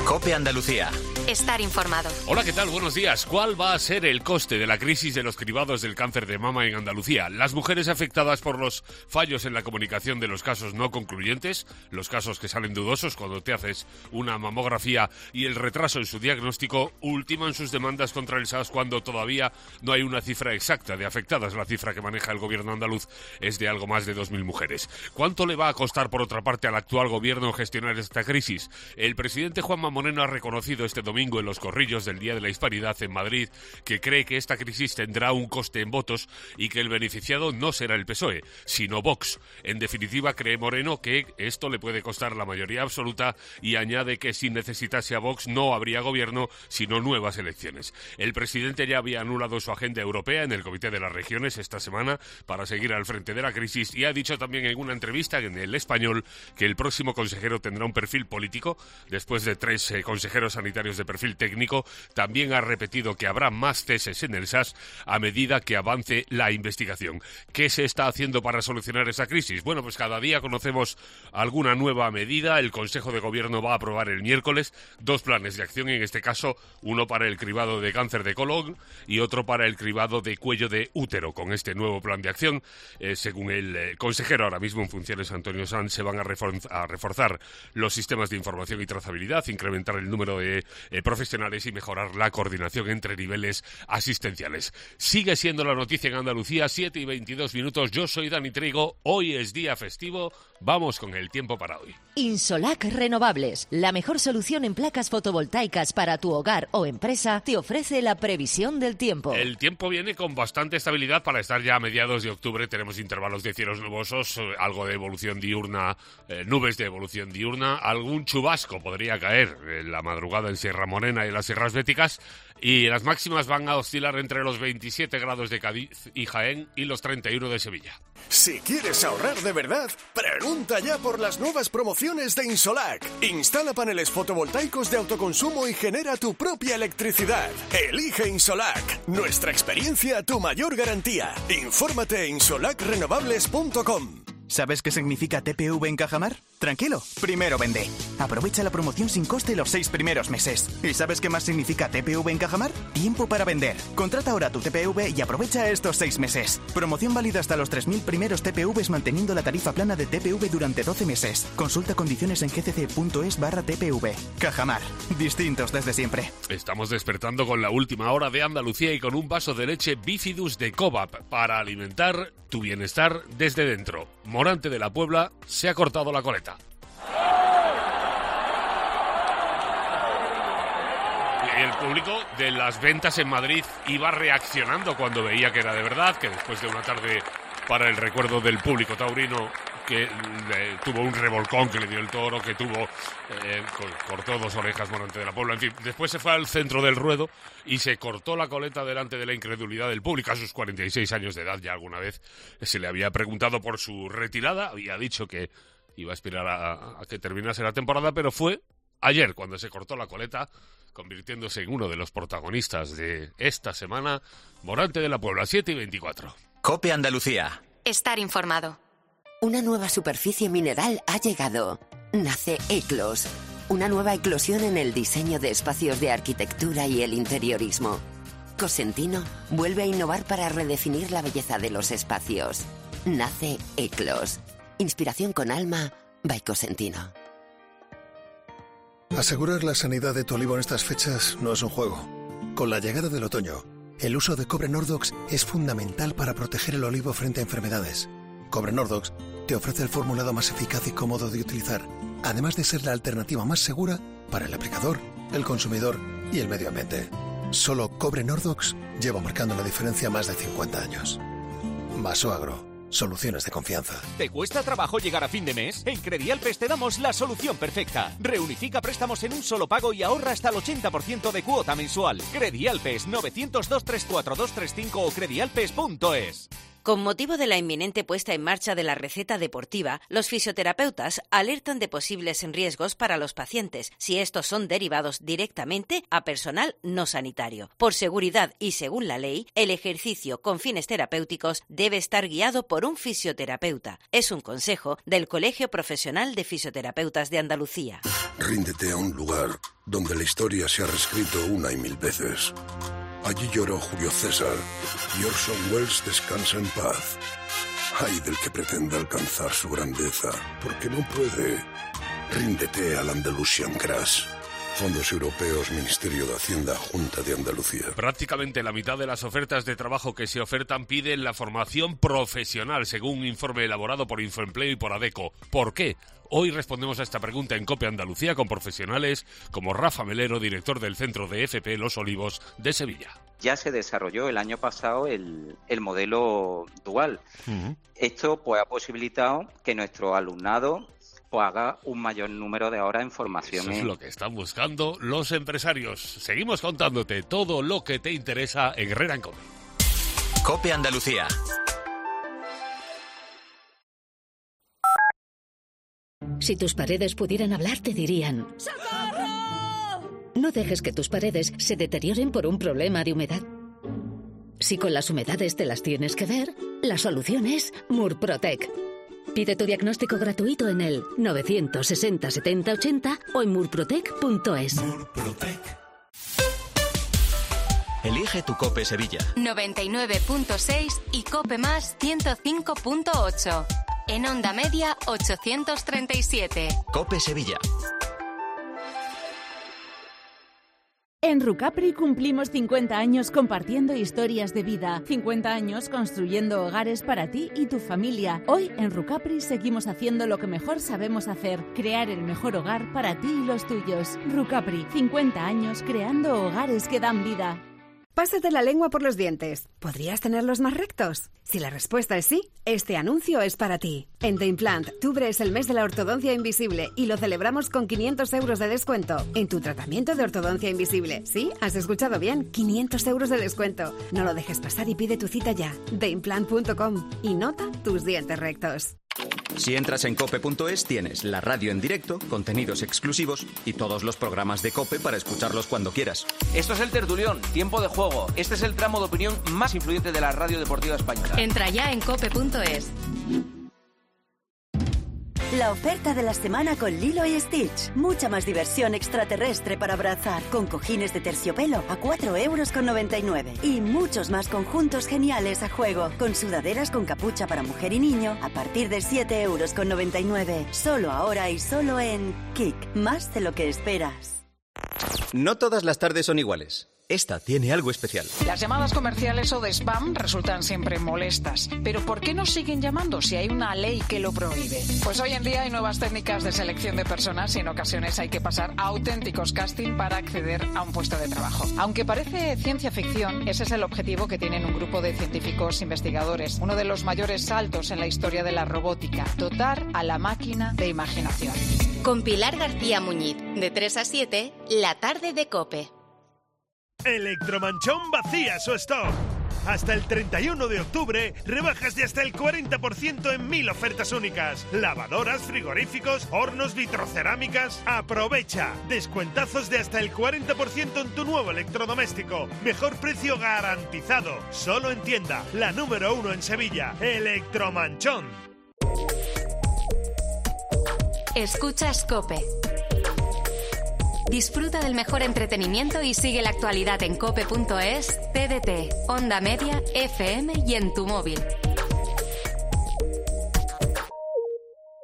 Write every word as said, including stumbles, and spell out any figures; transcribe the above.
COPE Andalucía. Estar informado. Hola, ¿qué tal? Buenos días. ¿Cuál va a ser el coste de la crisis de los cribados del cáncer de mama en Andalucía? Las mujeres afectadas por los fallos en la comunicación de los casos no concluyentes, los casos que salen dudosos cuando te haces una mamografía y el retraso en su diagnóstico, ultiman sus demandas contra el S A S cuando todavía no hay una cifra exacta de afectadas. La cifra que maneja el gobierno andaluz es de algo más de dos mil mujeres. ¿Cuánto le va a costar, por otra parte, al actual gobierno gestionar esta crisis? El presidente Juanma Moreno ha reconocido este domingo en los corrillos del Día de la Hispanidad en Madrid que cree que esta crisis tendrá un coste en votos y que el beneficiado no será el P S O E, sino Vox. En definitiva, cree Moreno que esto le puede costar la mayoría absoluta y añade que si necesitase a Vox no habría gobierno, sino nuevas elecciones. El presidente ya había anulado su agenda europea en el Comité de las Regiones esta semana para seguir al frente de la crisis y ha dicho también en una entrevista en El Español que el próximo consejero tendrá un perfil político después de tres eh, consejeros sanitarios de perfil técnico. También ha repetido que habrá más ceses en el S A S a medida que avance la investigación. ¿Qué se está haciendo para solucionar esa crisis? Bueno, pues cada día conocemos alguna nueva medida. El Consejo de Gobierno va a aprobar el miércoles dos planes de acción, en este caso uno para el cribado de cáncer de colon y otro para el cribado de cuello de útero. Con este nuevo plan de acción, eh, según el eh, consejero ahora mismo en funciones, Antonio Sanz, se van a, refor- a reforzar los sistemas de información y trazabilidad, incrementar el número de eh, profesionales y mejorar la coordinación entre niveles asistenciales. Sigue siendo la noticia en Andalucía, siete y veintidós minutos. Yo soy Dani Trigo. Hoy es día festivo. Vamos con el tiempo para hoy. Insolac Renovables, la mejor solución en placas fotovoltaicas para tu hogar o empresa, te ofrece la previsión del tiempo. El tiempo viene con bastante estabilidad para estar ya a mediados de octubre. Tenemos intervalos de cielos nubosos, eh, algo de evolución diurna, eh, nubes de evolución diurna, algún chubasco podría caer en la madrugada en Sierra Morena y en las Sierras Béticas, y las máximas van a oscilar entre los veintisiete grados de Cádiz y Jaén y los treinta y uno de Sevilla. Si quieres ahorrar de verdad, pregunta ya por las nuevas promociones de Insolac. Instala paneles fotovoltaicos de autoconsumo y genera tu propia electricidad. Elige Insolac. Nuestra experiencia, tu mayor garantía. Infórmate en insolac renovables punto com. ¿Sabes qué significa T P V en Cajamar? Tranquilo, primero vende. Aprovecha la promoción sin coste los seis primeros meses. ¿Y sabes qué más significa T P V en Cajamar? Tiempo para vender. Contrata ahora tu T P V y aprovecha estos seis meses. Promoción válida hasta los tres mil primeros T P Vs manteniendo la tarifa plana de T P V durante doce meses. Consulta condiciones en gcc.es barra TPV. Cajamar. Distintos desde siempre. Estamos despertando con la última hora de Andalucía y con un vaso de leche Bifidus de Cobap para alimentar tu bienestar desde dentro. Morante de la Puebla se ha cortado la coleta. El público de las ventas en Madrid iba reaccionando cuando veía que era de verdad, que después de una tarde para el recuerdo del público taurino que eh, tuvo un revolcón que le dio el toro, que tuvo eh, cortó dos orejas Morante de la Puebla, en fin, después se fue al centro del ruedo y se cortó la coleta delante de la incredulidad del público. A sus cuarenta y seis años de edad ya alguna vez se le había preguntado por su retirada, había dicho que iba a aspirar a, a que terminase la temporada, pero fue ayer cuando se cortó la coleta, convirtiéndose en uno de los protagonistas de esta semana. Morante de la Puebla, siete y veinticuatro. COPE Andalucía. Estar informado. Una nueva superficie mineral ha llegado. Nace Eclos, una nueva eclosión en el diseño de espacios de arquitectura y el interiorismo. Cosentino vuelve a innovar para redefinir la belleza de los espacios. Nace Eclos. Inspiración con alma, by Cosentino. Asegurar la sanidad de tu olivo en estas fechas no es un juego. Con la llegada del otoño, el uso de cobre Nordox es fundamental para proteger el olivo frente a enfermedades. Cobre Nordox te ofrece el formulado más eficaz y cómodo de utilizar, además de ser la alternativa más segura para el aplicador, el consumidor y el medio ambiente. Solo Cobre Nordox lleva marcando la diferencia más de cincuenta años. Vasoagro. Soluciones de confianza. ¿Te cuesta trabajo llegar a fin de mes? En Credialpes te damos la solución perfecta. Reunifica préstamos en un solo pago y ahorra hasta el ochenta por ciento de cuota mensual. Credialpes, novecientos dos, trescientos cuarenta y dos treinta y cinco o credialpes punto es. Con motivo de la inminente puesta en marcha de la receta deportiva, los fisioterapeutas alertan de posibles riesgos para los pacientes si estos son derivados directamente a personal no sanitario. Por seguridad y según la ley, el ejercicio con fines terapéuticos debe estar guiado por un fisioterapeuta. Es un consejo del Colegio Profesional de Fisioterapeutas de Andalucía. Ríndete a un lugar donde la historia se ha reescrito una y mil veces. Allí lloró Julio César y Orson Welles descansa en paz. Ay del que pretenda alcanzar su grandeza, porque no puede. Ríndete al Andalusian Crash. Fondos Europeos, Ministerio de Hacienda, Junta de Andalucía. Prácticamente la mitad de las ofertas de trabajo que se ofertan piden la formación profesional, según un informe elaborado por Infoempleo y por ADECO. ¿Por qué? Hoy respondemos a esta pregunta en COPE Andalucía con profesionales como Rafa Melero, director del Centro de F P Los Olivos de Sevilla. Ya se desarrolló el año pasado el, el modelo dual. Uh-huh. Esto pues ha posibilitado que nuestro alumnado o haga un mayor número de horas en formación. Eso es lo que están buscando los empresarios. Seguimos contándote todo lo que te interesa en Herrera en COPE. COPE Andalucía. Si tus paredes pudieran hablar, te dirían: ¡socorro! No dejes que tus paredes se deterioren por un problema de humedad. Si con las humedades te las tienes que ver, la solución es Murprotec. Pide tu diagnóstico gratuito en el novecientos sesenta setenta ochenta o en murprotec punto es. Murprotec. Elige tu COPE Sevilla. noventa y nueve punto seis y COPE Más ciento cinco punto ocho. En onda media ochocientos treinta y siete. COPE Sevilla. En Rucapri cumplimos cincuenta años compartiendo historias de vida, cincuenta años construyendo hogares para ti y tu familia. Hoy en Rucapri seguimos haciendo lo que mejor sabemos hacer, crear el mejor hogar para ti y los tuyos. Rucapri, cincuenta años creando hogares que dan vida. Pásate la lengua por los dientes. ¿Podrías tenerlos más rectos? Si la respuesta es sí, este anuncio es para ti. En The Implant, octubre es el mes de la ortodoncia invisible y lo celebramos con quinientos euros de descuento en tu tratamiento de ortodoncia invisible. ¿Sí? ¿Has escuchado bien? quinientos euros de descuento. No lo dejes pasar y pide tu cita ya. the implant punto com y nota tus dientes rectos. Si entras en cope punto es tienes la radio en directo, contenidos exclusivos y todos los programas de COPE para escucharlos cuando quieras. Esto es El Tertulión, tiempo de juego. Este es el tramo de opinión más influyente de la radio deportiva española. Entra ya en cope punto es. La oferta de la semana con Lilo y Stitch. Mucha más diversión extraterrestre para abrazar. Con cojines de terciopelo a cuatro euros con noventa y nueve. Y muchos más conjuntos geniales a juego. Con sudaderas con capucha para mujer y niño a partir de siete euros con noventa y nueve. Solo ahora y solo en Kik. Más de lo que esperas. No todas las tardes son iguales. Esta tiene algo especial. Las llamadas comerciales o de spam resultan siempre molestas. Pero ¿por qué nos siguen llamando si hay una ley que lo prohíbe? Pues hoy en día hay nuevas técnicas de selección de personas y en ocasiones hay que pasar a auténticos casting para acceder a un puesto de trabajo. Aunque parece ciencia ficción, ese es el objetivo que tienen un grupo de científicos investigadores. Uno de los mayores saltos en la historia de la robótica. Dotar a la máquina de imaginación. Con Pilar García Muñiz, de tres a siete, la tarde de COPE. Electromanchón vacía su stock. Hasta el treinta y uno de octubre, rebajas de hasta el cuarenta por ciento en mil ofertas únicas. Lavadoras, frigoríficos, hornos, vitrocerámicas. ¡Aprovecha! Descuentazos de hasta el cuarenta por ciento en tu nuevo electrodoméstico. Mejor precio garantizado. Solo en tienda, la número uno en Sevilla. Electromanchón. Escuchas COPE. Disfruta del mejor entretenimiento y sigue la actualidad en cope punto es, T D T, Onda Media, F M y en tu móvil.